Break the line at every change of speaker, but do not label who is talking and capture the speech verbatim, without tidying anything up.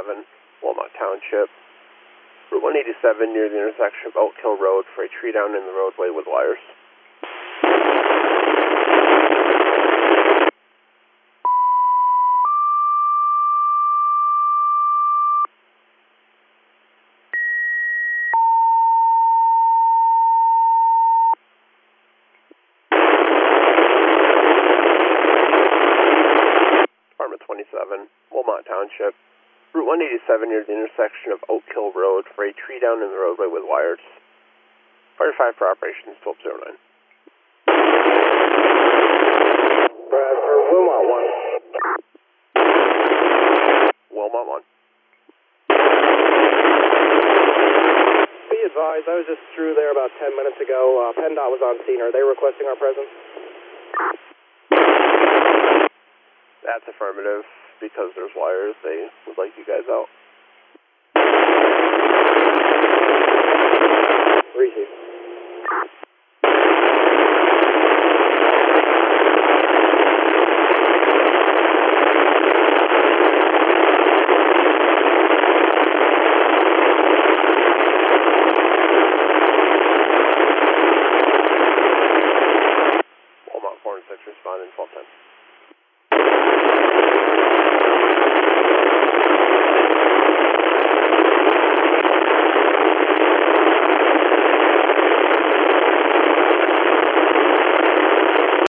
twenty-seven, Walmart Township. Route one eighty-seven near the intersection of Oak Hill Road for a tree down in the roadway with wires. Department twenty-seven, Walmart Township. Route one eighty-seven near the intersection of Oak Hill Road for a tree down in the roadway with wires. Fire five for operations twelve oh nine.
Brad for Wilmot one.
Wilmot one.
Be advised, I was just through there about ten minutes ago. Uh, PennDOT was on scene. Are they requesting our presence?
That's affirmative. Because there's wires, they would like you guys out.